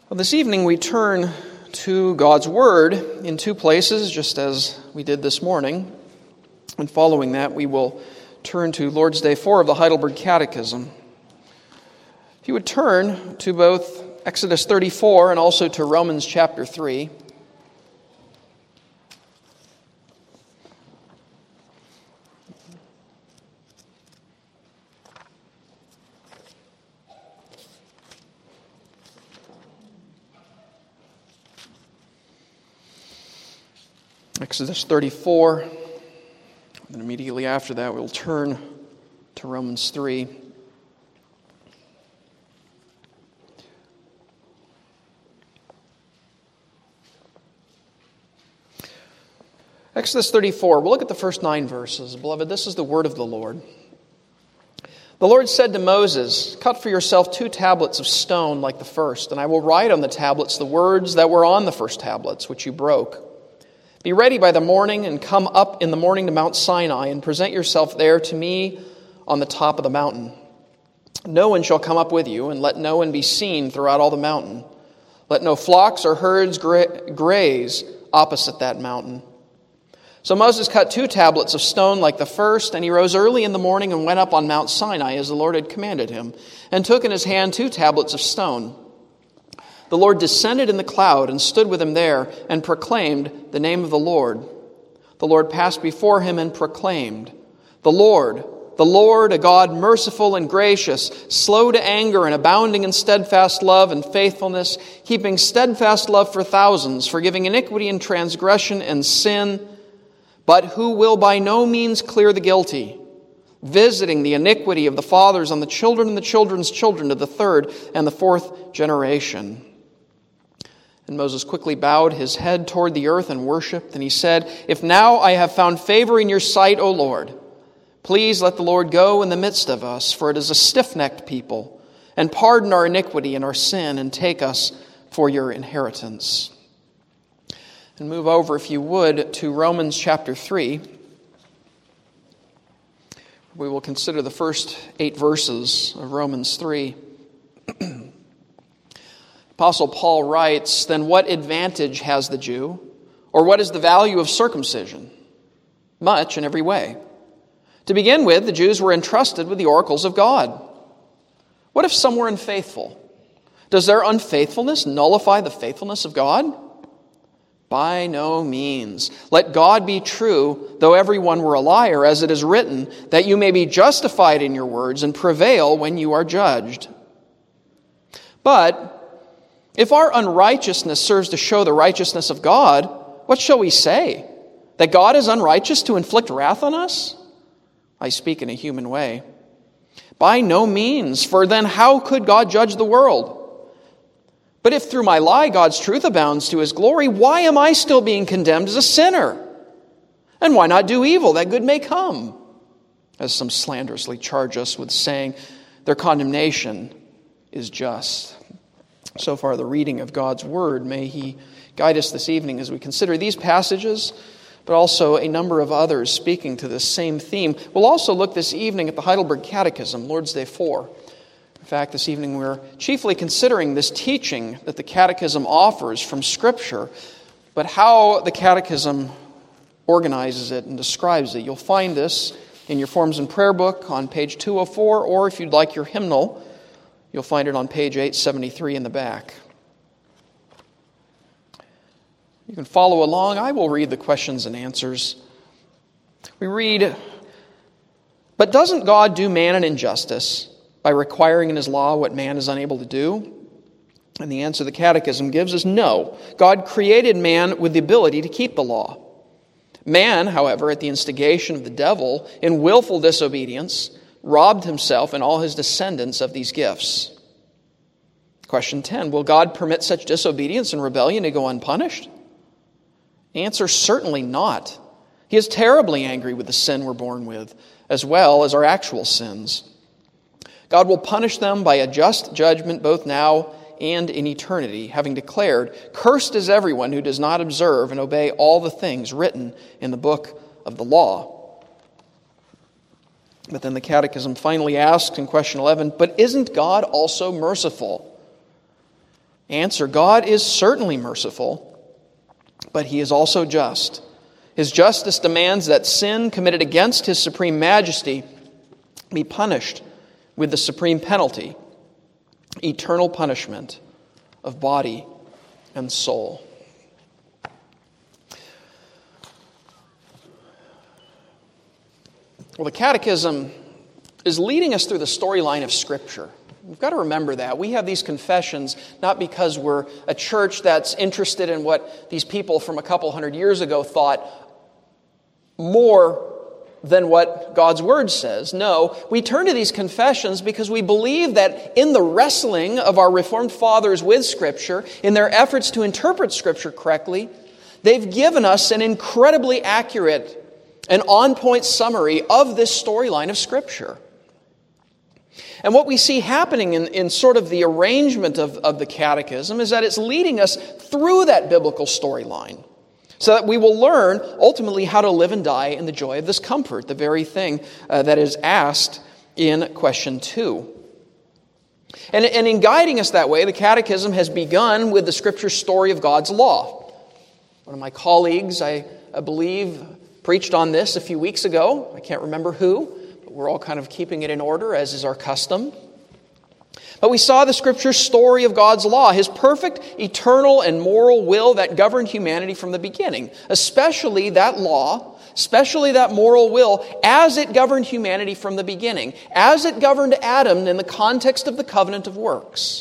Well, this evening we turn to God's Word in two places, just as we did this morning. And following that, we will turn to Lord's Day 4 of the Heidelberg Catechism. If you would turn to both Exodus 34 and also to Romans chapter 3. Exodus 34, and immediately after that we'll turn to Romans 3. Exodus 34, we'll look at the first 9 verses. Beloved, this is the word of the Lord. The Lord said to Moses, "Cut for yourself 2 tablets of stone like the first, and I will write on the tablets the words that were on the first tablets, which you broke. Be ready by the morning and come up in the morning to Mount Sinai and present yourself there to me on the top of the mountain. No one shall come up with you, and let no one be seen throughout all the mountain. Let no flocks or herds graze opposite that mountain." So Moses cut 2 tablets of stone like the first, and he rose early in the morning and went up on Mount Sinai as the Lord had commanded him, and took in his hand 2 tablets of stone. The Lord descended in the cloud and stood with him there and proclaimed the name of the Lord. The Lord passed before him and proclaimed, the Lord, a God merciful and gracious, slow to anger and abounding in steadfast love and faithfulness, keeping steadfast love for thousands, forgiving iniquity and transgression and sin, but who will by no means clear the guilty, visiting the iniquity of the fathers on the children and the children's children to the 3rd and the 4th generation. And Moses quickly bowed his head toward the earth and worshipped. And he said, "If now I have found favor in your sight, O Lord, please let the Lord go in the midst of us, for it is a stiff-necked people, and pardon our iniquity and our sin, and take us for your inheritance." And move over, if you would, to Romans chapter 3. We will consider the first 8 verses of Romans 3. Apostle Paul writes, "Then what advantage has the Jew? Or what is the value of circumcision? Much in every way. To begin with, the Jews were entrusted with the oracles of God. What if some were unfaithful? Does their unfaithfulness nullify the faithfulness of God? By no means. Let God be true, though everyone were a liar, as it is written, that you may be justified in your words and prevail when you are judged. But if our unrighteousness serves to show the righteousness of God, what shall we say? That God is unrighteous to inflict wrath on us? I speak in a human way. By no means, for then how could God judge the world? But if through my lie God's truth abounds to his glory, why am I still being condemned as a sinner? And why not do evil that good may come? As some slanderously charge us with saying their condemnation is just. So far, the reading of God's Word. May He guide us this evening as we consider these passages, but also a number of others speaking to this same theme. We'll also look this evening at the Heidelberg Catechism, Lord's Day 4. In fact, this evening we're chiefly considering this teaching that the Catechism offers from Scripture, but how the Catechism organizes it and describes it. You'll find this in your Forms and Prayer book on page 204, or if you'd like your hymnal, you'll find it on page 873 in the back. You can follow along. I will read the questions and answers. We read, "But doesn't God do man an injustice by requiring in his law what man is unable to do?" And the answer the Catechism gives is no. God created man with the ability to keep the law. Man, however, at the instigation of the devil, in willful disobedience, robbed himself and all his descendants of these gifts. Question 10, will God permit such disobedience and rebellion to go unpunished? Answer, certainly not. He is terribly angry with the sin we're born with, as well as our actual sins. God will punish them by a just judgment both now and in eternity, having declared, "Cursed is everyone who does not observe and obey all the things written in the book of the law." But then the Catechism finally asks in question 11, but isn't God also merciful? Answer: God is certainly merciful, but he is also just. His justice demands that sin committed against his supreme majesty be punished with the supreme penalty, eternal punishment of body and soul. Well, the Catechism is leading us through the storyline of Scripture. We've got to remember that. We have these confessions not because we're a church that's interested in what these people from a couple hundred years ago thought more than what God's Word says. No, we turn to these confessions because we believe that in the wrestling of our Reformed fathers with Scripture, in their efforts to interpret Scripture correctly, they've given us an incredibly accurate and on-point summary of this storyline of Scripture. And what we see happening in sort of the arrangement of the Catechism is that it's leading us through that biblical storyline so that we will learn ultimately how to live and die in the joy of this comfort, the very thing that is asked in question 2. And in guiding us that way, the Catechism has begun with the Scripture story of God's law. One of my colleagues, I believe, preached on this a few weeks ago. I can't remember who. We're all kind of keeping it in order, as is our custom. But we saw the Scripture story of God's law, His perfect, eternal, and moral will that governed humanity from the beginning. Especially that law, especially that moral will, as it governed humanity from the beginning. As it governed Adam in the context of the covenant of works.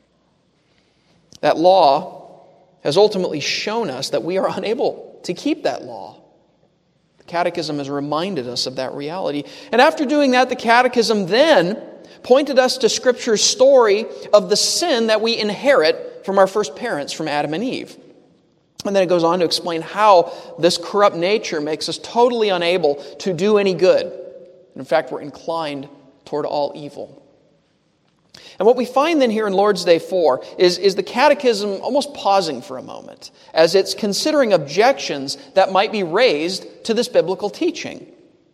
That law has ultimately shown us that we are unable to keep that law. The Catechism has reminded us of that reality. And after doing that, the Catechism then pointed us to Scripture's story of the sin that we inherit from our first parents, from Adam and Eve. And then it goes on to explain how this corrupt nature makes us totally unable to do any good. In fact, we're inclined toward all evil. And what we find then here in Lord's Day 4 is the Catechism almost pausing for a moment as it's considering objections that might be raised to this biblical teaching.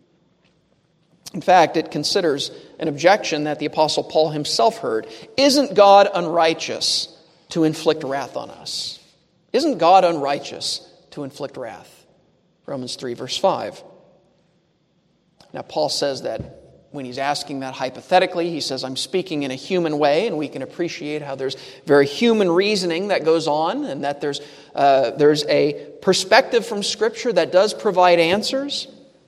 In fact, it considers an objection that the Apostle Paul himself heard. Isn't God unrighteous to inflict wrath on us? Isn't God unrighteous to inflict wrath? Romans 3, verse 5. Now, Paul says that when he's asking that hypothetically, he says, I'm speaking in a human way, and we can appreciate how there's very human reasoning that goes on, and that there's a perspective from Scripture that does provide answers.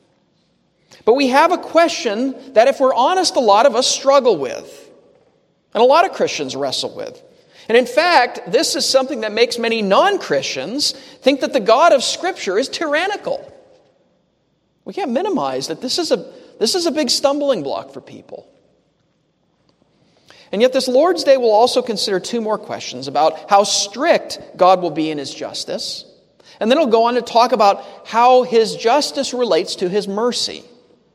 But we have a question that, if we're honest, a lot of us struggle with, and a lot of Christians wrestle with. And in fact, this is something that makes many non-Christians think that the God of Scripture is tyrannical. We can't minimize that this is a big stumbling block for people. And yet this Lord's Day will also consider 2 more questions about how strict God will be in His justice. And then it'll go on to talk about how His justice relates to His mercy.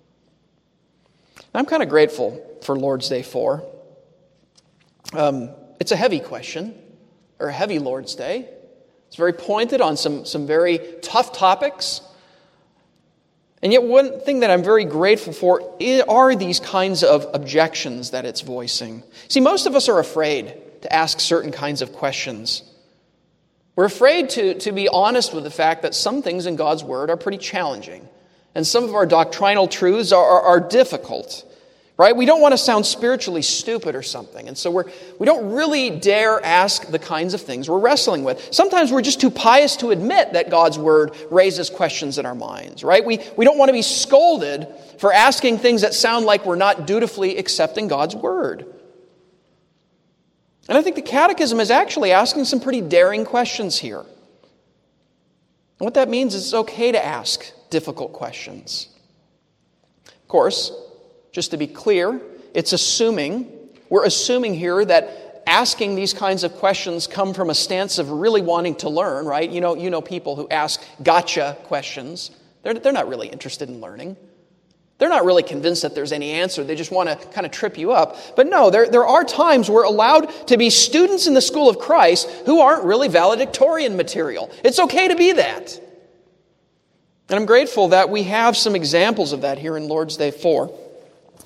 I'm kind of grateful for Lord's Day 4. It's a heavy question, or a heavy Lord's Day. It's very pointed on some very tough topics. And yet one thing that I'm very grateful for are these kinds of objections that it's voicing. See, most of us are afraid to ask certain kinds of questions. We're afraid to be honest with the fact that some things in God's Word are pretty challenging. And some of our doctrinal truths are difficult. Right? We don't want to sound spiritually stupid or something. And so we don't really dare ask the kinds of things we're wrestling with. Sometimes we're just too pious to admit that God's Word raises questions in our minds. Right? We don't want to be scolded for asking things that sound like we're not dutifully accepting God's Word. And I think the Catechism is actually asking some pretty daring questions here. And what that means is it's okay to ask difficult questions. Of course, just to be clear, we're assuming here that asking these kinds of questions come from a stance of really wanting to learn, right? You know people who ask gotcha questions. They're not really interested in learning. They're not really convinced that there's any answer. They just want to kind of trip you up. But no, there are times we're allowed to be students in the school of Christ who aren't really valedictorian material. It's okay to be that. And I'm grateful that we have some examples of that here in Lord's Day 4.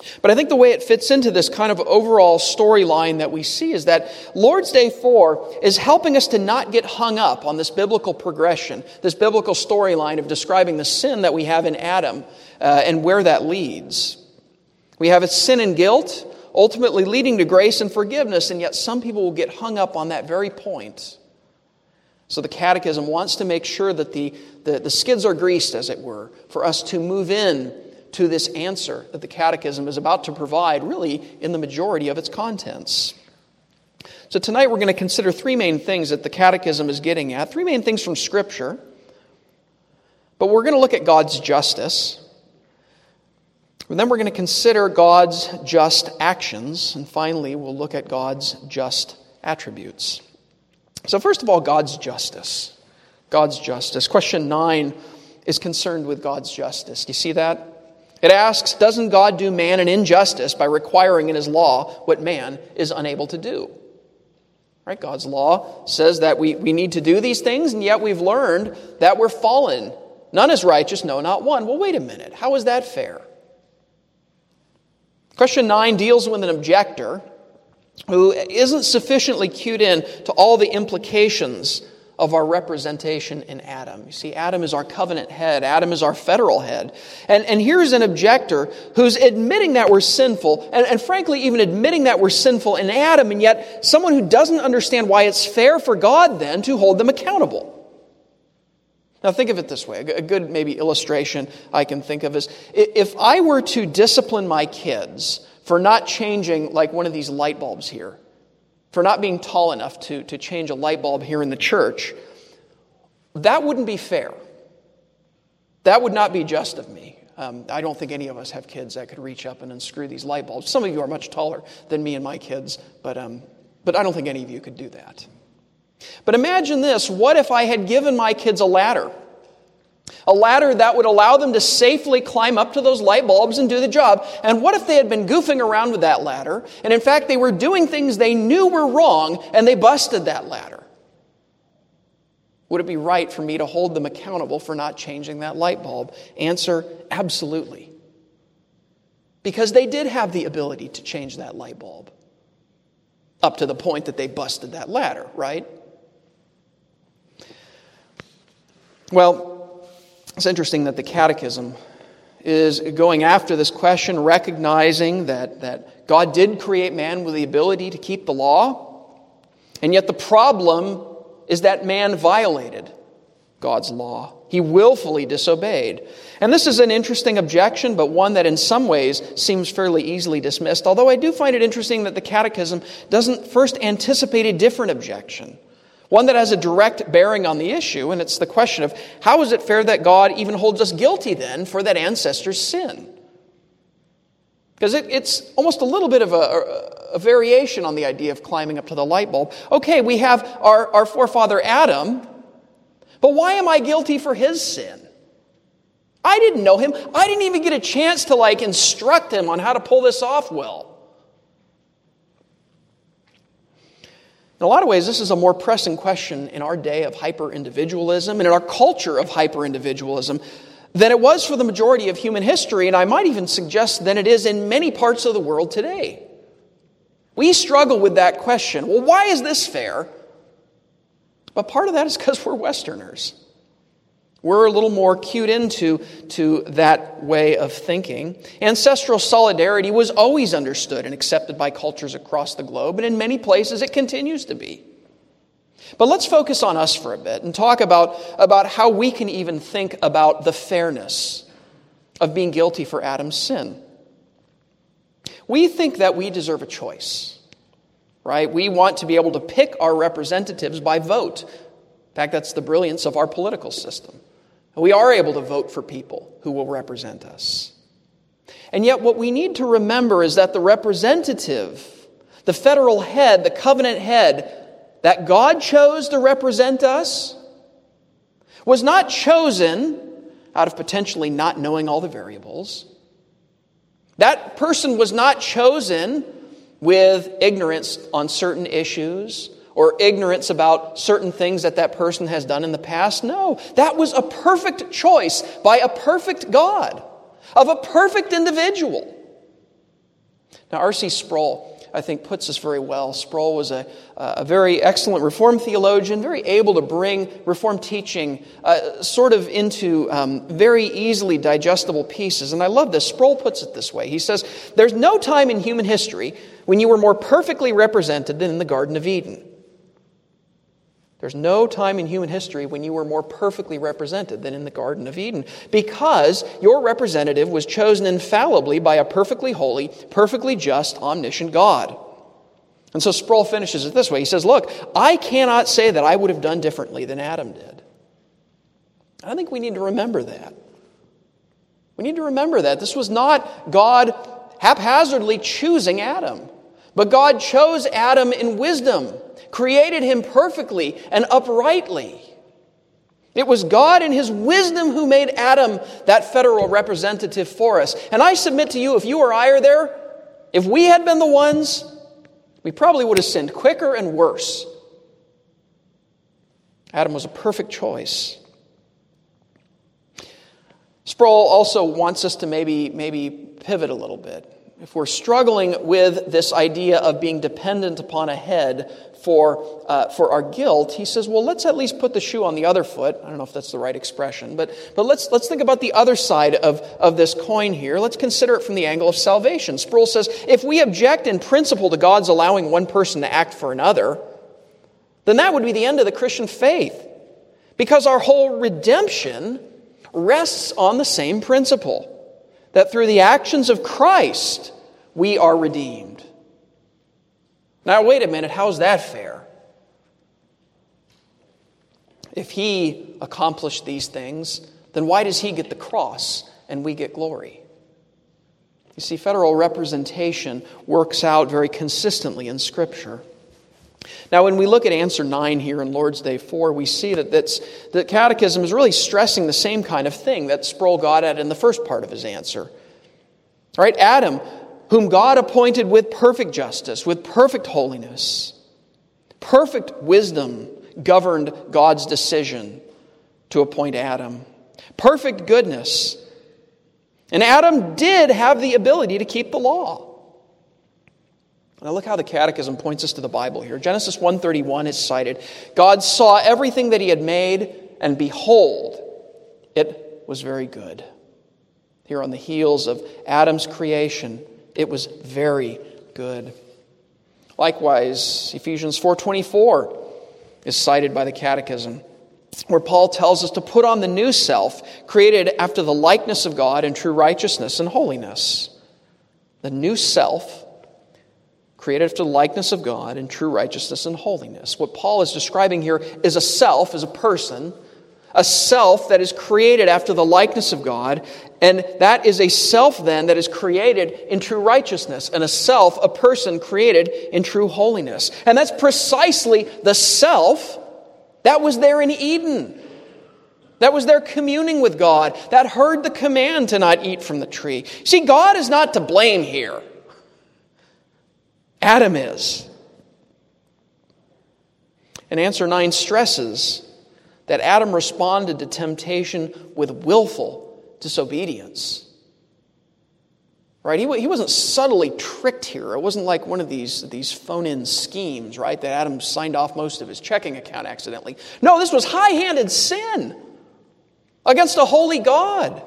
But I think the way it fits into this kind of overall storyline that we see is that Lord's Day 4 is helping us to not get hung up on this biblical progression, this biblical storyline of describing the sin that we have in Adam and where that leads. We have its sin and guilt, ultimately leading to grace and forgiveness, and yet some people will get hung up on that very point. So the Catechism wants to make sure that the skids are greased, as it were, for us to move in to this answer that the Catechism is about to provide, really, in the majority of its contents. So tonight we're going to consider three main things that the Catechism is getting at, three main things from Scripture. But we're going to look at God's justice. And then we're going to consider God's just actions. And finally, we'll look at God's just attributes. So first of all, God's justice. God's justice. Question 9 is concerned with God's justice. Do you see that? It asks, doesn't God do man an injustice by requiring in his law what man is unable to do? Right? God's law says that we need to do these things, and yet we've learned that we're fallen. None is righteous, no, not one. Well, wait a minute. How is that fair? Question 9 deals with an objector who isn't sufficiently cued in to all the implications of our representation in Adam. You see, Adam is our covenant head. Adam is our federal head. And here's an objector who's admitting that we're sinful, and frankly, even admitting that we're sinful in Adam, and yet someone who doesn't understand why it's fair for God then to hold them accountable. Now think of it this way. A good maybe illustration I can think of is, if I were to discipline my kids for not changing like one of these light bulbs here, for not being tall enough to change a light bulb here in the church, that wouldn't be fair. That would not be just of me. I don't think any of us have kids that could reach up and unscrew these light bulbs. Some of you are much taller than me and my kids, but I don't think any of you could do that. But imagine this. What if I had given my kids a ladder? A ladder that would allow them to safely climb up to those light bulbs and do the job. And what if they had been goofing around with that ladder, and in fact they were doing things they knew were wrong, and they busted that ladder? Would it be right for me to hold them accountable for not changing that light bulb? Answer, absolutely. Because they did have the ability to change that light bulb. Up to the point that they busted that ladder, right? Well, it's interesting that the Catechism is going after this question, recognizing that God did create man with the ability to keep the law, and yet the problem is that man violated God's law. He willfully disobeyed. And this is an interesting objection, but one that in some ways seems fairly easily dismissed, although I do find it interesting that the Catechism doesn't first anticipate a different objection. One that has a direct bearing on the issue, and it's the question of how is it fair that God even holds us guilty then for that ancestor's sin? Because it's almost a little bit of a variation on the idea of climbing up to the light bulb. Okay, we have our forefather Adam, but why am I guilty for his sin? I didn't know him. I didn't even get a chance to instruct him on how to pull this off well. In a lot of ways, this is a more pressing question in our day of hyper-individualism and in our culture of hyper-individualism than it was for the majority of human history, and I might even suggest than it is in many parts of the world today. We struggle with that question. Well, why is this fair? But part of that is because we're Westerners. We're a little more cued into that way of thinking. Ancestral solidarity was always understood and accepted by cultures across the globe, and in many places it continues to be. But let's focus on us for a bit and talk about how we can even think about the fairness of being guilty for Adam's sin. We think that we deserve a choice, right? We want to be able to pick our representatives by vote. In fact, that's the brilliance of our political system. We are able to vote for people who will represent us. And yet what we need to remember is that the representative, the federal head, the covenant head that God chose to represent us was not chosen out of potentially not knowing all the variables. That person was not chosen with ignorance on certain issues or ignorance about certain things that person has done in the past. No, that was a perfect choice by a perfect God, of a perfect individual. Now, R.C. Sproul, I think, puts this very well. Sproul was a very excellent Reformed theologian, very able to bring Reformed teaching sort of into very easily digestible pieces. And I love this. Sproul puts it this way. He says, "There's no time in human history when you were more perfectly represented than in the Garden of Eden." There's no time in human history when you were more perfectly represented than in the Garden of Eden, because your representative was chosen infallibly by a perfectly holy, perfectly just, omniscient God. And so Sproul finishes it this way. He says, "Look, I cannot say that I would have done differently than Adam did." I think we need to remember that. We need to remember that. This was not God haphazardly choosing Adam, but God chose Adam in wisdom, created him perfectly and uprightly. It was God in his wisdom who made Adam that federal representative for us. And I submit to you, if you or I are there, if we had been the ones, we probably would have sinned quicker and worse. Adam was a perfect choice. Sproul also wants us to maybe pivot a little bit. If we're struggling with this idea of being dependent upon a head for our guilt, he says, well, let's at least put the shoe on the other foot. I don't know if that's the right expression, but let's think about the other side of this coin here. Let's consider it from the angle of salvation. Sproul says, if we object in principle to God's allowing one person to act for another, then that would be the end of the Christian faith, because our whole redemption rests on the same principle, that through the actions of Christ, we are redeemed. Now, wait a minute, how's that fair? If he accomplished these things, then why does he get the cross and we get glory? You see, federal representation works out very consistently in Scripture. Now, when we look at answer 9 here in Lord's Day 4, we see that the Catechism is really stressing the same kind of thing that Sproul got at in the first part of his answer. All right, Adam, whom God appointed with perfect justice, with perfect holiness, perfect wisdom governed God's decision to appoint Adam. Perfect goodness. And Adam did have the ability to keep the law. Now look how the Catechism points us to the Bible here. Genesis 1:31 is cited. God saw everything that he had made, and behold, it was very good. Here on the heels of Adam's creation, it was very good. Likewise, Ephesians 4:24 is cited by the Catechism, where Paul tells us to put on the new self, created after the likeness of God in true righteousness and holiness. The new self, created after the likeness of God in true righteousness and holiness. What Paul is describing here is a self, is a person, a self that is created after the likeness of God, and that is a self then that is created in true righteousness, and a self, a person created in true holiness. And that's precisely the self that was there in Eden, that was there communing with God, that heard the command to not eat from the tree. See, God is not to blame here. Adam is. And answer 9 stresses that Adam responded to temptation with willful disobedience. Right? He wasn't subtly tricked here. It wasn't like one of these phone-in schemes, right? That Adam signed off most of his checking account accidentally. No, this was high-handed sin against a holy God.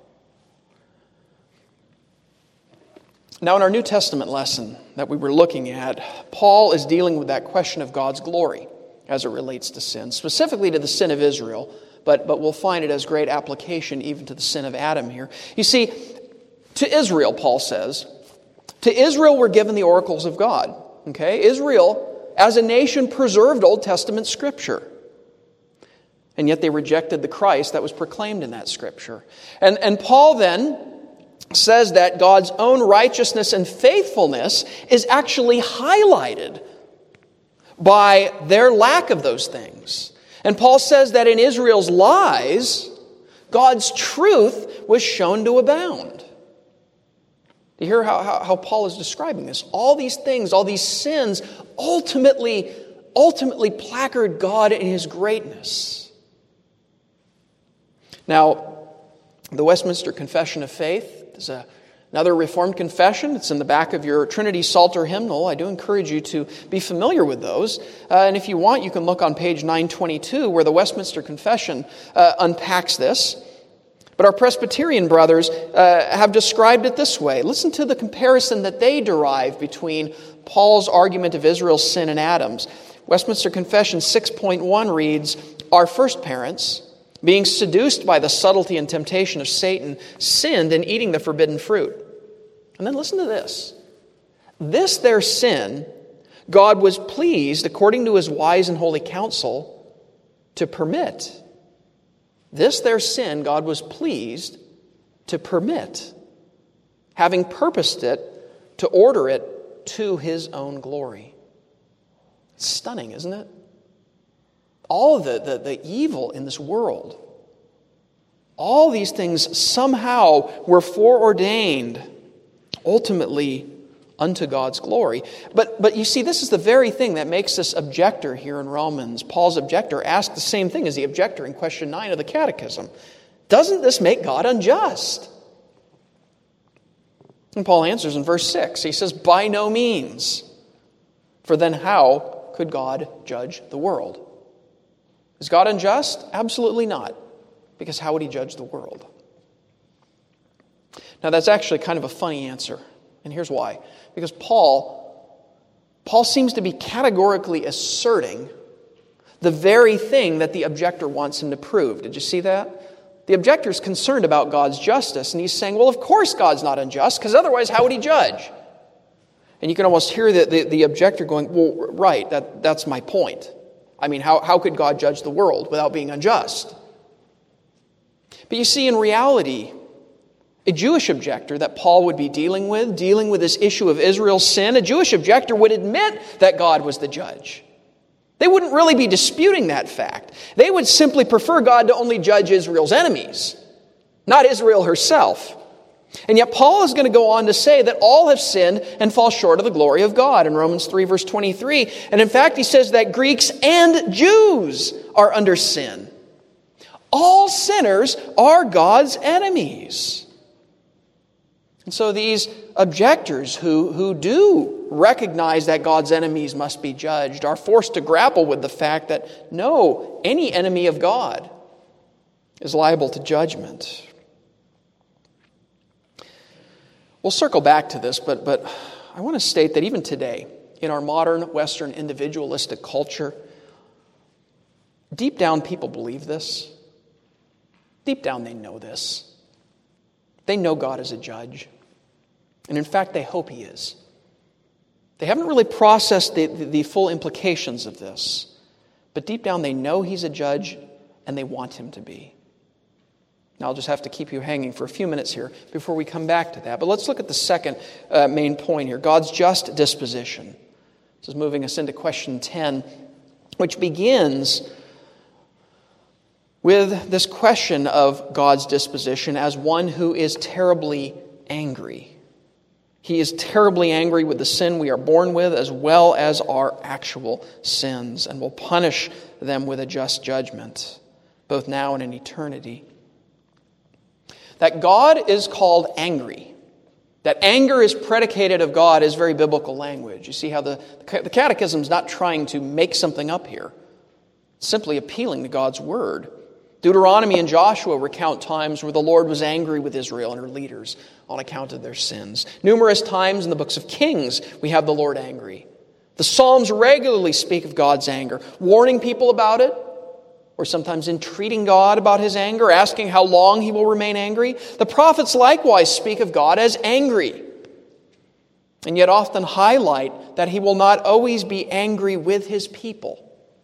Now, in our New Testament lesson that we were looking at, Paul is dealing with that question of God's glory as it relates to sin, specifically to the sin of Israel, but we'll find it as great application even to the sin of Adam here. You see, to Israel, Paul says, to Israel were given the oracles of God. Okay? Israel, as a nation, preserved Old Testament Scripture. And yet they rejected the Christ that was proclaimed in that Scripture. And Paul then says that God's own righteousness and faithfulness is actually highlighted by their lack of those things. And Paul says that in Israel's lies, God's truth was shown to abound. Do you hear how Paul is describing this? All these things, all these sins, ultimately placard God in His greatness. Now, the Westminster Confession of Faith is a Another Reformed confession, it's in the back of your Trinity Psalter hymnal. I do encourage you to be familiar with those. And if you want, you can look on page 922 where the Westminster Confession unpacks this. But our Presbyterian brothers have described it this way. Listen to the comparison that they derive between Paul's argument of Israel's sin and Adam's. Westminster Confession 6.1 reads, "Our first parents, being seduced by the subtlety and temptation of Satan, sinned in eating the forbidden fruit." And then listen to this. "This their sin, God was pleased, according to his wise and holy counsel, to permit." This their sin, God was pleased to permit, having purposed it to order it to his own glory. It's stunning, isn't it? All the evil in this world, all these things somehow were foreordained ultimately unto God's glory. But you see, this is the very thing that makes this objector here in Romans, Paul's objector, ask the same thing as the objector in question 9 of the Catechism. Doesn't this make God unjust? And Paul answers in verse 6. He says, "By no means. For then how could God judge the world?" Is God unjust? Absolutely not. Because how would he judge the world? Now that's actually kind of a funny answer. And here's why. Because Paul seems to be categorically asserting the very thing that the objector wants him to prove. Did you see that? The objector is concerned about God's justice, and he's saying, well, of course God's not unjust, because otherwise how would he judge? And you can almost hear the objector going, well, right, that's my point. I mean, how could God judge the world without being unjust? But you see, in reality, a Jewish objector that Paul would be dealing with this issue of Israel's sin, a Jewish objector would admit that God was the judge. They wouldn't really be disputing that fact. They would simply prefer God to only judge Israel's enemies, not Israel herself. And yet Paul is going to go on to say that all have sinned and fall short of the glory of God in Romans 3 verse 23. And in fact, he says that Greeks and Jews are under sin. All sinners are God's enemies. And so these objectors who do recognize that God's enemies must be judged are forced to grapple with the fact that no, any enemy of God is liable to judgment. We'll circle back to this, but I want to state that even today, in our modern Western individualistic culture, deep down people believe this. Deep down they know this. They know God is a judge. And in fact, they hope he is. They haven't really processed the full implications of this. But deep down they know he's a judge and they want him to be. Now I'll just have to keep you hanging for a few minutes here before we come back to that. But let's look at the second main point here, God's just disposition. This is moving us into question 10, which begins with this question of God's disposition as one who is terribly angry. He is terribly angry with the sin we are born with as well as our actual sins, and will punish them with a just judgment, both now and in eternity. That God is called angry, that anger is predicated of God, is very biblical language. You see how the Catechism is not trying to make something up here. It's simply appealing to God's word. Deuteronomy and Joshua recount times where the Lord was angry with Israel and her leaders on account of their sins. Numerous times in the books of Kings, we have the Lord angry. The Psalms regularly speak of God's anger, warning people about it, or sometimes entreating God about his anger, asking how long he will remain angry. The prophets likewise speak of God as angry, and yet often highlight that he will not always be angry with his people.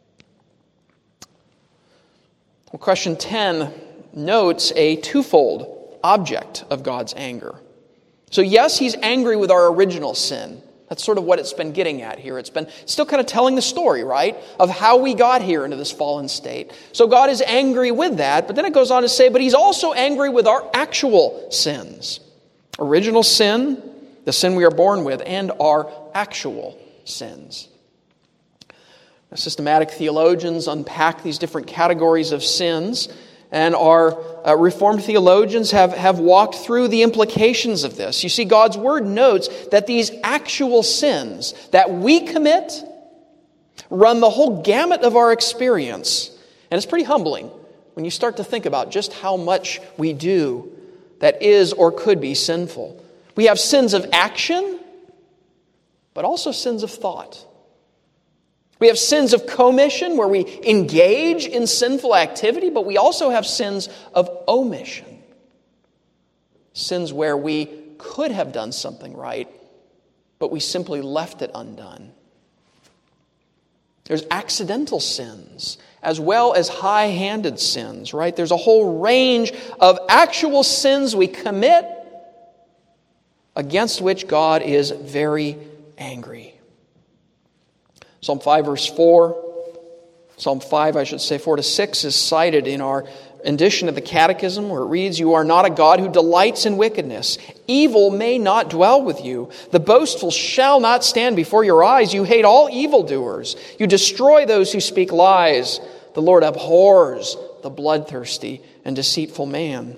Well, question 10 notes a twofold object of God's anger. So yes, he's angry with our original sin. That's sort of what it's been getting at here. It's been still kind of telling the story, right, of how we got here into this fallen state. So God is angry with that, but then it goes on to say, but he's also angry with our actual sins. Original sin, the sin we are born with, and our actual sins. Systematic theologians unpack these different categories of sins, and our Reformed theologians have walked through the implications of this. You see, God's Word notes that these actual sins that we commit run the whole gamut of our experience. And it's pretty humbling when you start to think about just how much we do that is or could be sinful. We have sins of action, but also sins of thought. We have sins of commission, where we engage in sinful activity, but we also have sins of omission. Sins where we could have done something right, but we simply left it undone. There's accidental sins, as well as high-handed sins, right? There's a whole range of actual sins we commit against which God is very angry. Psalm 5, verse 4, Psalm 5, 4-6 is cited in our edition of the Catechism, where it reads, "You are not a God who delights in wickedness. Evil may not dwell with you. The boastful shall not stand before your eyes. You hate all evildoers. You destroy those who speak lies. The Lord abhors the bloodthirsty and deceitful man."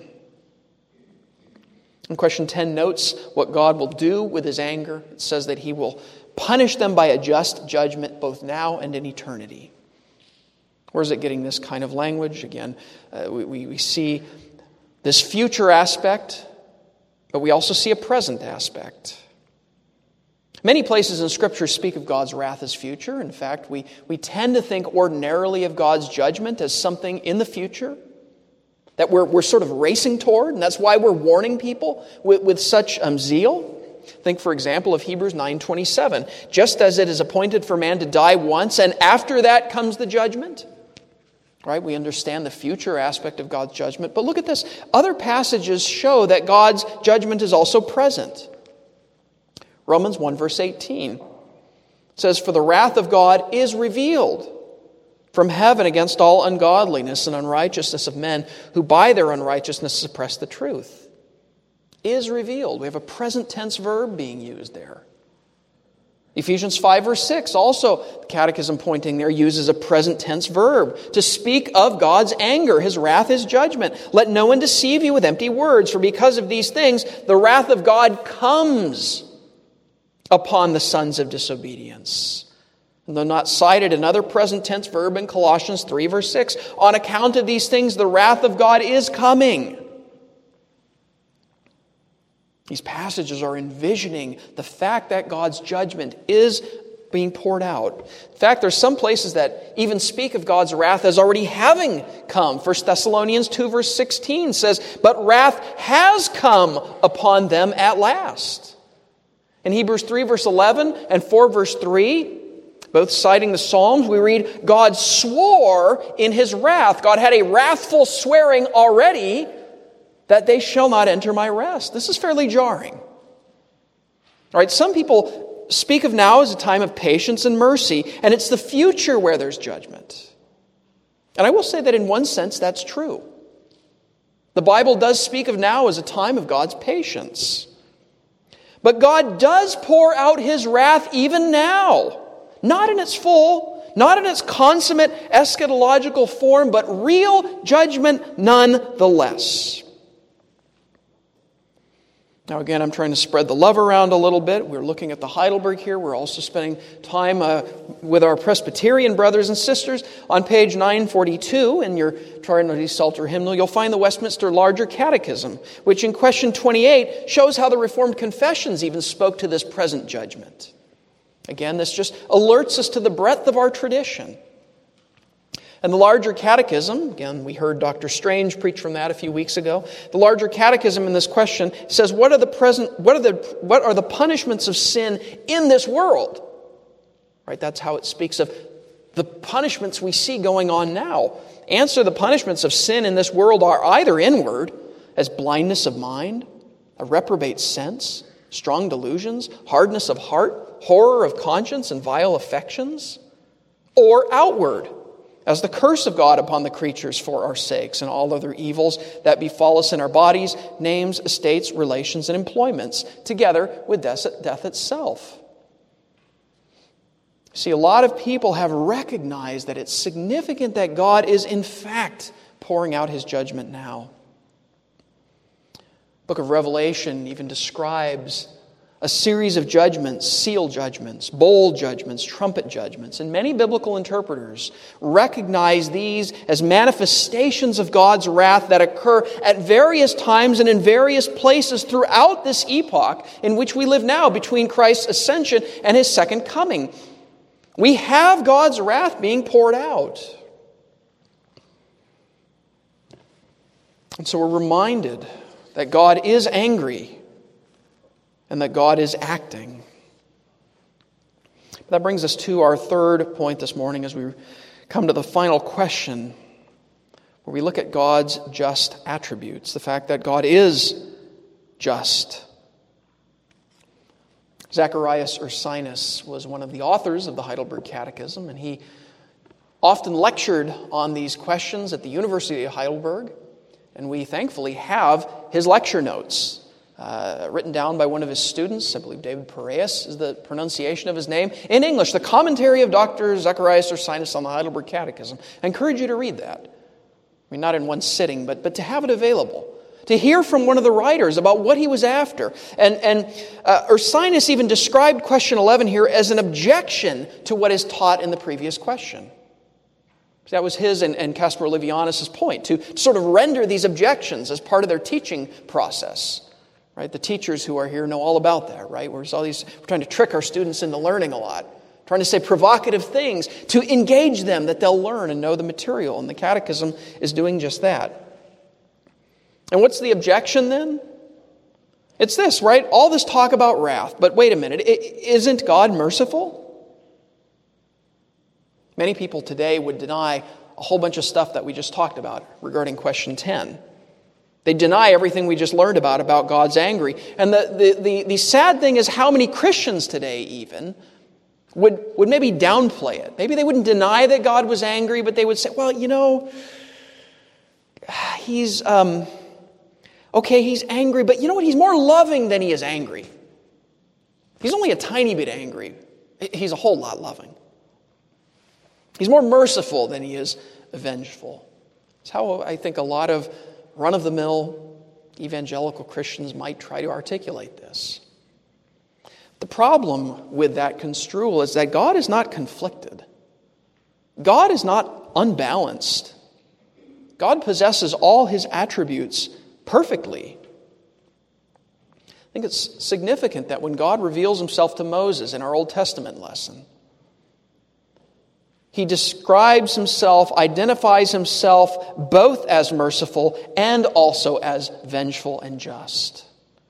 And question 10 notes what God will do with his anger. It says that he will punish them by a just judgment both now and in eternity. Where is it getting this kind of language? Again, we see this future aspect, but we also see a present aspect. Many places in Scripture speak of God's wrath as future. In fact, we tend to think ordinarily of God's judgment as something in the future that we're sort of racing toward, and that's why we're warning people with such zeal. Think, for example, of Hebrews 9:27. Just as it is appointed for man to die once, and after that comes the judgment. Right? We understand the future aspect of God's judgment. But look at this. Other passages show that God's judgment is also present. Romans 1, verse 18 says, "For the wrath of God is revealed from heaven against all ungodliness and unrighteousness of men who by their unrighteousness suppress the truth." Is revealed. We have a present tense verb being used there. Ephesians 5 verse 6, also the Catechism pointing there, uses a present tense verb to speak of God's anger, his wrath, his judgment. "Let no one deceive you with empty words, for because of these things the wrath of God comes upon the sons of disobedience." And though not cited, another present tense verb in Colossians 3 verse 6, "On account of these things the wrath of God is coming." These passages are envisioning the fact that God's judgment is being poured out. In fact, there's some places that even speak of God's wrath as already having come. 1 Thessalonians 2 verse 16 says, "But wrath has come upon them at last." In Hebrews 3 verse 11 and 4 verse 3, both citing the Psalms, we read, "God swore in his wrath." God had a wrathful swearing already, "that they shall not enter my rest." This is fairly jarring. All right, some people speak of now as a time of patience and mercy, and it's the future where there's judgment. And I will say that in one sense that's true. The Bible does speak of now as a time of God's patience. But God does pour out his wrath even now, not in its full, not in its consummate eschatological form, but real judgment nonetheless. Now again, I'm trying to spread the love around a little bit. We're looking at the Heidelberg here. We're also spending time with our Presbyterian brothers and sisters. On page 942 in your Trinity Psalter hymnal, you'll find the Westminster Larger Catechism, which in question 28 shows how the Reformed Confessions even spoke to this present judgment. Again, this just alerts us to the breadth of our tradition. And the Larger Catechism, again, we heard Dr. Strange preach from that a few weeks ago. The Larger Catechism in this question says, what are the punishments of sin in this world? Right, that's how it speaks of the punishments we see going on now. Answer: the punishments of sin in this world are either inward, as blindness of mind, a reprobate sense, strong delusions, hardness of heart, horror of conscience, and vile affections, or outward, as the curse of God upon the creatures for our sakes, and all other evils that befall us in our bodies, names, estates, relations, and employments, together with death itself. See, a lot of people have recognized that it's significant that God is in fact pouring out his judgment now. The book of Revelation even describes a series of judgments, seal judgments, bowl judgments, trumpet judgments. And many biblical interpreters recognize these as manifestations of God's wrath that occur at various times and in various places throughout this epoch in which we live now, between Christ's ascension and his second coming. We have God's wrath being poured out. And so we're reminded that God is angry and that God is acting. That brings us to our third point this morning as we come to the final question, where we look at God's just attributes, the fact that God is just. Zacharias Ursinus was one of the authors of the Heidelberg Catechism, and he often lectured on these questions at the University of Heidelberg, and we thankfully have his lecture notes written down by one of his students. I believe David Pereus is the pronunciation of his name, in English, the commentary of Dr. Zacharias Ursinus on the Heidelberg Catechism. I encourage you to read that. I mean, not in one sitting, but to have it available. To hear from one of the writers about what he was after. And Ursinus even described question 11 here as an objection to what is taught in the previous question. That was his and Caspar Olevianus' point, to sort of render these objections as part of their teaching process. Right? The teachers who are here know all about that, right? We're trying to trick our students into learning a lot, trying to say provocative things to engage them that they'll learn and know the material. And the Catechism is doing just that. And what's the objection then? It's this, right? All this talk about wrath, but wait a minute, isn't God merciful? Many people today would deny a whole bunch of stuff that we just talked about regarding question 10. They deny everything we just learned about God's angry. And the sad thing is how many Christians today even would maybe downplay it. Maybe they wouldn't deny that God was angry, but they would say, well, you know, he's angry, but you know what? He's more loving than he is angry. He's only a tiny bit angry. He's a whole lot loving. He's more merciful than he is vengeful. It's how I think a lot of run-of-the-mill evangelical Christians might try to articulate this. The problem with that construal is that God is not conflicted. God is not unbalanced. God possesses all his attributes perfectly. I think it's significant that when God reveals himself to Moses in our Old Testament lesson, he describes himself, identifies himself both as merciful and also as vengeful and just.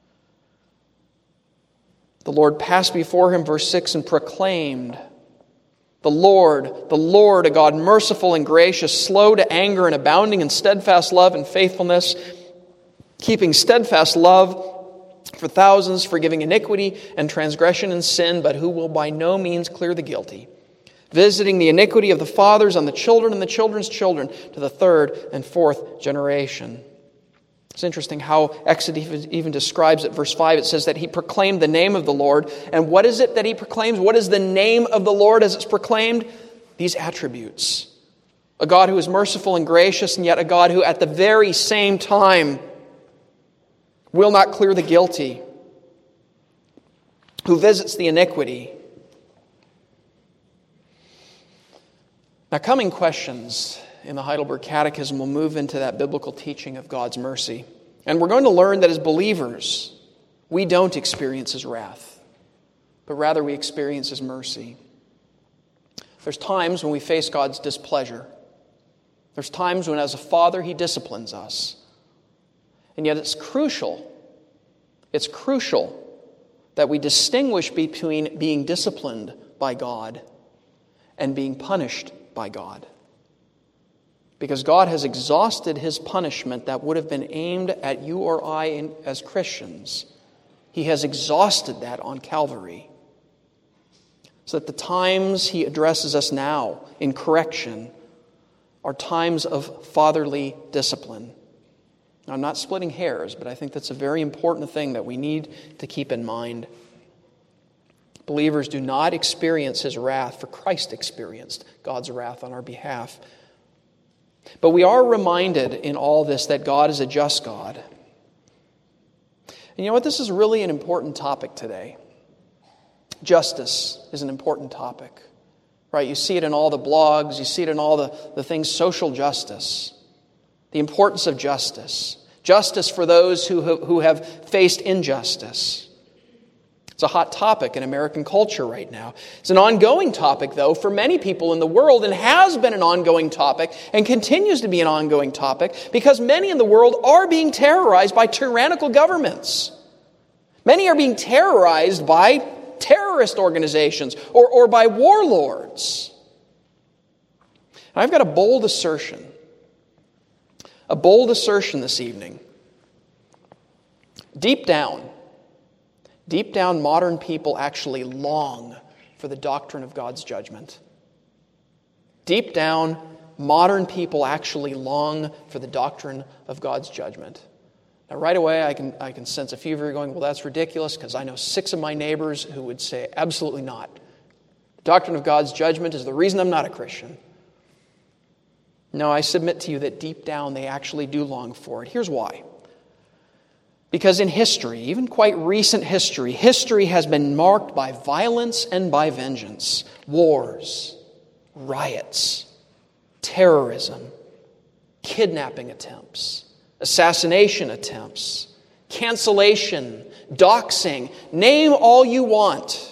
The Lord passed before him, verse 6, and proclaimed, the Lord, a God merciful and gracious, slow to anger and abounding in steadfast love and faithfulness, keeping steadfast love for thousands, forgiving iniquity and transgression and sin, but who will by no means clear the guilty, visiting the iniquity of the fathers on the children and the children's children to the third and fourth generation. It's interesting how Exodus even describes it. Verse 5, it says that he proclaimed the name of the Lord. And what is it that he proclaims? What is the name of the Lord as it's proclaimed? These attributes. A God who is merciful and gracious, and yet a God who at the very same time will not clear the guilty, who visits the iniquity. Now, coming questions in the Heidelberg Catechism will move into that biblical teaching of God's mercy. And we're going to learn that as believers, we don't experience his wrath, but rather we experience his mercy. There's times when we face God's displeasure. There's times when, as a father, he disciplines us. And yet it's crucial that we distinguish between being disciplined by God and being punished by God. Because God has exhausted his punishment that would have been aimed at you or I as Christians. He has exhausted that on Calvary. So that the times he addresses us now in correction are times of fatherly discipline. Now, I'm not splitting hairs, but I think that's a very important thing that we need to keep in mind. Believers do not experience his wrath, for Christ experienced God's wrath on our behalf. But we are reminded in all this that God is a just God. And you know what? This is really an important topic today. Justice is an important topic. Right? You see it in all the blogs. You see it in all the things, social justice. The importance of justice. Justice for those who have faced injustice. It's a hot topic in American culture right now. It's an ongoing topic, though, for many people in the world, and has been an ongoing topic and continues to be an ongoing topic because many in the world are being terrorized by tyrannical governments. Many are being terrorized by terrorist organizations or by warlords. And I've got a bold assertion this evening. Deep down, modern people actually long for the doctrine of God's judgment. Deep down, modern people actually long for the doctrine of God's judgment. Now, right away, I can sense a few of you are going, well, that's ridiculous, because I know 6 of my neighbors who would say, absolutely not. The doctrine of God's judgment is the reason I'm not a Christian. No, I submit to you that deep down they actually do long for it. Here's why. Because in history, even quite recent history has been marked by violence and by vengeance. Wars, riots, terrorism, kidnapping attempts, assassination attempts, cancellation, doxing, name all you want.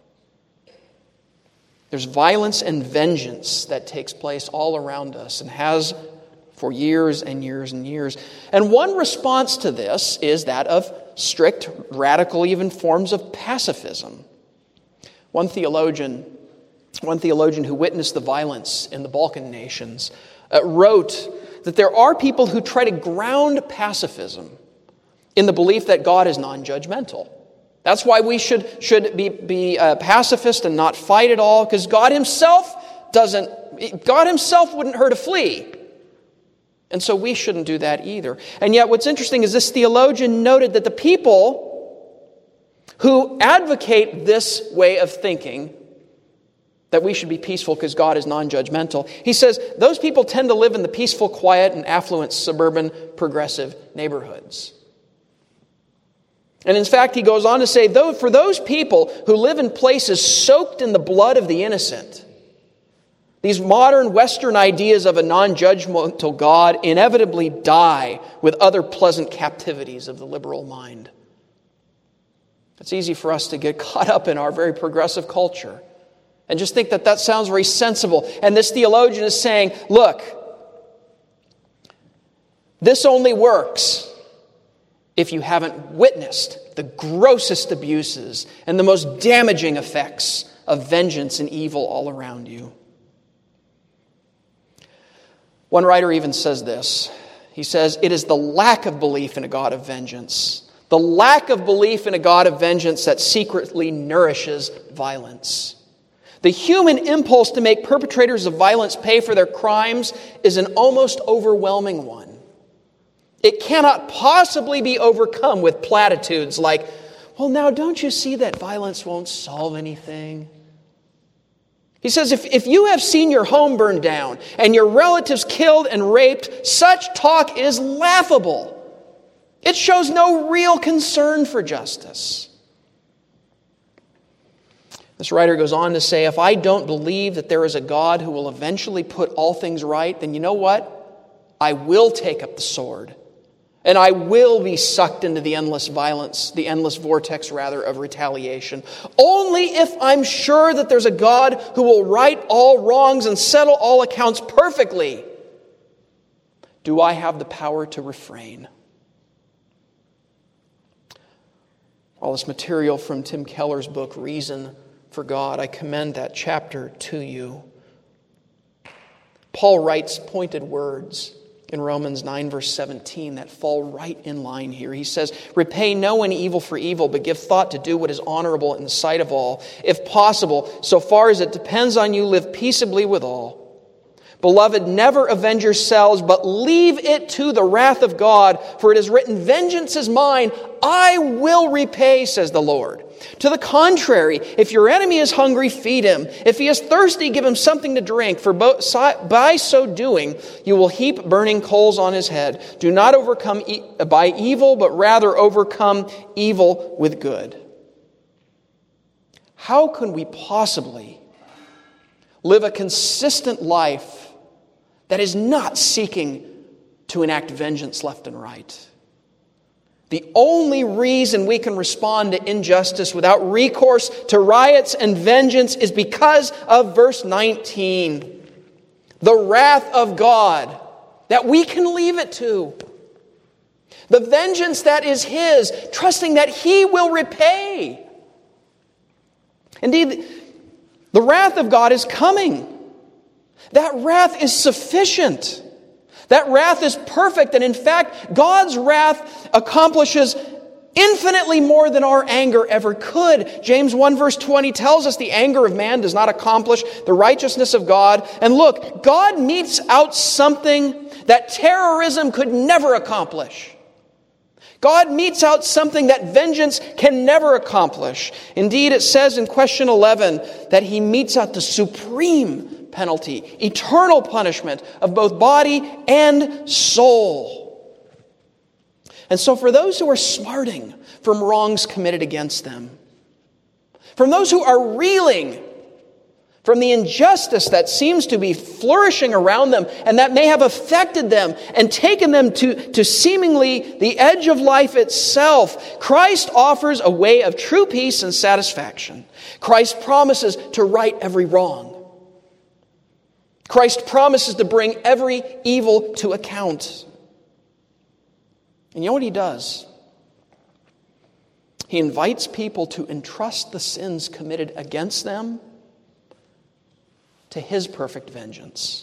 There's violence and vengeance that takes place all around us and has for years and years and years. And one response to this is that of strict, radical, even forms of pacifism. One theologian who witnessed the violence in the Balkan nations wrote that there are people who try to ground pacifism in the belief that God is non-judgmental. That's why we should be pacifist and not fight at all, because God Himself wouldn't hurt a flea. And so we shouldn't do that either. And yet what's interesting is this theologian noted that the people who advocate this way of thinking, that we should be peaceful because God is non-judgmental, he says those people tend to live in the peaceful, quiet, and affluent suburban progressive neighborhoods. And in fact, he goes on to say, though, for those people who live in places soaked in the blood of the innocent, these modern Western ideas of a non-judgmental God inevitably die with other pleasant captivities of the liberal mind. It's easy for us to get caught up in our very progressive culture and just think that sounds very sensible. And this theologian is saying, look, this only works if you haven't witnessed the grossest abuses and the most damaging effects of vengeance and evil all around you. One writer even says this. He says, it is the lack of belief in a God of vengeance, the lack of belief in a God of vengeance that secretly nourishes violence. The human impulse to make perpetrators of violence pay for their crimes is an almost overwhelming one. It cannot possibly be overcome with platitudes like, well, now don't you see that violence won't solve anything? He says, if you have seen your home burned down and your relatives killed and raped, such talk is laughable. It shows no real concern for justice. This writer goes on to say, if I don't believe that there is a God who will eventually put all things right, then you know what? I will take up the sword. And I will be sucked into the endless violence, the endless vortex, rather, of retaliation. Only if I'm sure that there's a God who will right all wrongs and settle all accounts perfectly do I have the power to refrain. All this material from Tim Keller's book, Reason for God, I commend that chapter to you. Paul writes pointed words in Romans 9, verse 17, that fall right in line here. He says, repay no one evil for evil, but give thought to do what is honorable in the sight of all. If possible, so far as it depends on you, live peaceably with all. Beloved, never avenge yourselves, but leave it to the wrath of God. For it is written, vengeance is mine, I will repay, says the Lord. To the contrary, if your enemy is hungry, feed him. If he is thirsty, give him something to drink, for by so doing, you will heap burning coals on his head. Do not overcome by evil, but rather overcome evil with good. How can we possibly live a consistent life that is not seeking to enact vengeance left and right? The only reason we can respond to injustice without recourse to riots and vengeance is because of verse 19. The wrath of God, that we can leave it to. The vengeance that is His, trusting that He will repay. Indeed, the wrath of God is coming. That wrath is sufficient. That wrath is perfect, and in fact, God's wrath accomplishes infinitely more than our anger ever could. James 1 verse 20 tells us the anger of man does not accomplish the righteousness of God. And look, God metes out something that terrorism could never accomplish. God metes out something that vengeance can never accomplish. Indeed, it says in question 11 that He metes out the supreme penalty, eternal punishment of both body and soul. And so for those who are smarting from wrongs committed against them, from those who are reeling from the injustice that seems to be flourishing around them and that may have affected them and taken them to seemingly the edge of life itself, Christ offers a way of true peace and satisfaction. Christ promises to right every wrong. Christ promises to bring every evil to account. And you know what He does? He invites people to entrust the sins committed against them to His perfect vengeance.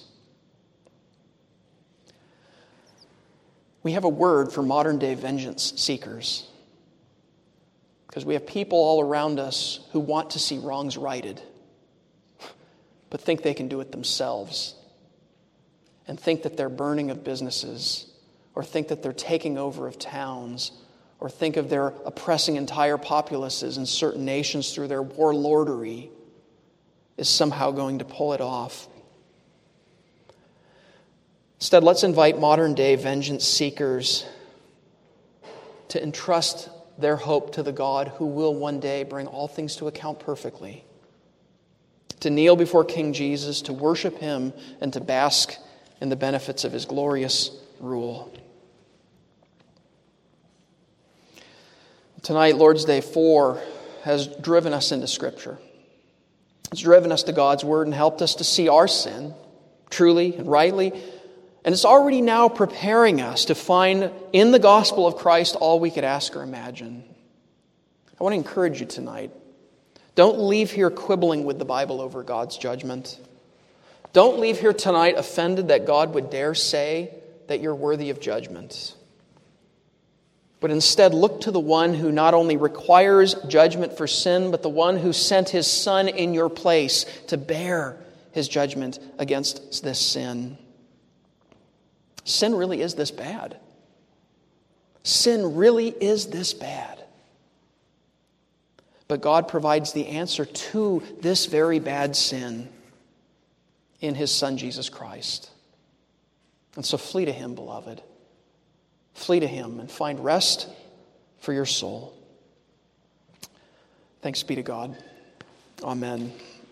We have a word for modern day vengeance seekers, because we have people all around us who want to see wrongs righted, but think they can do it themselves, and think that their burning of businesses, or think that they're taking over of towns, or think of their oppressing entire populaces in certain nations through their warlordery, is somehow going to pull it off. Instead, let's invite modern day vengeance seekers to entrust their hope to the God who will one day bring all things to account perfectly. To kneel before King Jesus, to worship Him, and to bask in the benefits of His glorious rule. Tonight, Lord's Day 4 has driven us into Scripture. It's driven us to God's Word and helped us to see our sin truly and rightly. And it's already now preparing us to find in the gospel of Christ all we could ask or imagine. I want to encourage you tonight. Don't leave here quibbling with the Bible over God's judgment. Don't leave here tonight offended that God would dare say that you're worthy of judgment. But instead, look to the one who not only requires judgment for sin, but the one who sent His Son in your place to bear His judgment against this sin. Sin really is this bad. Sin really is this bad. But God provides the answer to this very bad sin in His Son, Jesus Christ. And so flee to Him, beloved. Flee to Him and find rest for your soul. Thanks be to God. Amen.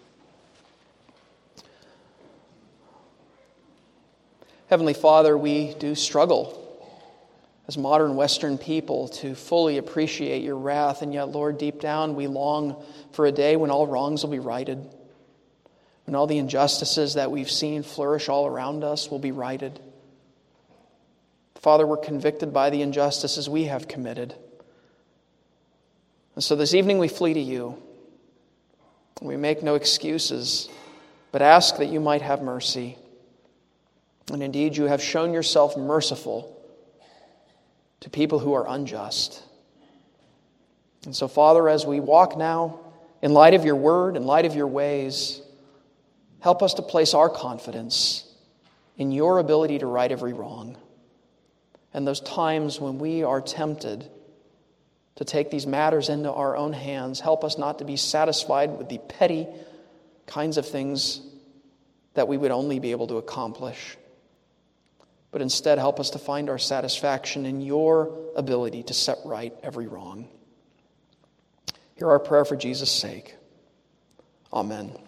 Heavenly Father, we do struggle as modern Western people to fully appreciate your wrath, and yet, Lord, deep down we long for a day when all wrongs will be righted, when all the injustices that we've seen flourish all around us will be righted. Father, we're convicted by the injustices we have committed. And so this evening we flee to you. We make no excuses, but ask that you might have mercy. And indeed, you have shown yourself merciful to people who are unjust. And so, Father, as we walk now in light of your word, in light of your ways, help us to place our confidence in your ability to right every wrong. And those times when we are tempted to take these matters into our own hands. Help us not to be satisfied with the petty kinds of things that we would only be able to accomplish, but instead help us to find our satisfaction in your ability to set right every wrong. Hear our prayer for Jesus' sake. Amen.